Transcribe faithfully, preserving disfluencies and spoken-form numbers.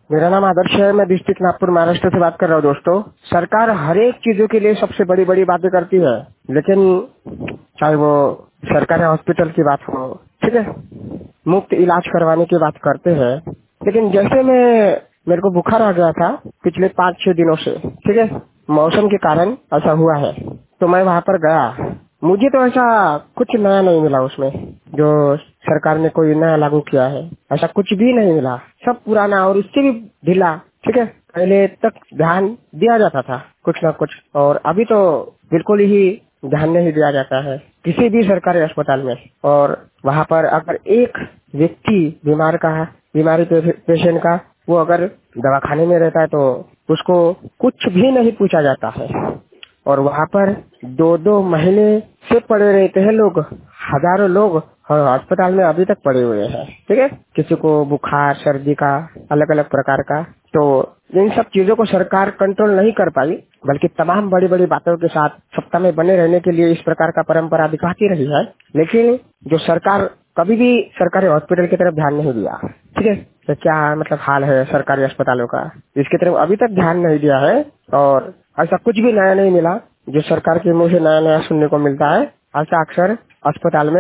मेरा नाम आदर्श है। मैं डिस्ट्रिक्ट नागपुर महाराष्ट्र से बात कर रहा हूँ। दोस्तों, सरकार हर एक चीजों के लिए सबसे बड़ी बड़ी बातें करती है, लेकिन चाहे वो सरकारी हॉस्पिटल की बात हो, ठीक है, मुफ्त इलाज करवाने की बात करते हैं, लेकिन जैसे मैं मेरे को बुखार आ गया था पिछले पाँच छह दिनों से, ठीक है, मौसम के कारण ऐसा हुआ है, तो मैं वहाँ पर गया। मुझे तो ऐसा कुछ नया नहीं मिला उसमें, जो सरकार ने कोई नया लागू किया है, ऐसा कुछ भी नहीं मिला। सब पुराना और उससे भी ढीला, ठीक है। पहले तक ध्यान दिया जाता था कुछ ना कुछ, और अभी तो बिल्कुल ही ध्यान नहीं दिया जाता है किसी भी सरकारी अस्पताल में। और वहाँ पर अगर एक व्यक्ति बीमार का बीमारी पे, पेशेंट का वो अगर दवाखाने में रहता है तो उसको कुछ भी नहीं पूछा जाता है, और वहाँ पर दो दो महीने से पड़े रहते हैं लोग, हजारों लोग अस्पताल में अभी तक पड़े हुए हैं, ठीक है। किसी को बुखार सर्दी का अलग अलग प्रकार का, तो इन सब चीजों को सरकार कंट्रोल नहीं कर पाई, बल्कि तमाम बड़ी बड़ी बातों के साथ सत्ता में बने रहने के लिए इस प्रकार का परंपरा दिखाती रही है। लेकिन जो सरकार कभी भी सरकारी हॉस्पिटल की तरफ ध्यान नहीं दिया, ठीक है। तो क्या मतलब हाल है सरकारी अस्पतालों का, इसकी तरफ अभी तक ध्यान नहीं दिया है, और ऐसा कुछ भी नया नहीं मिला जो सरकार के मुंह से नया नया सुनने को मिलता है। ऐसा अक्सर अस्पताल में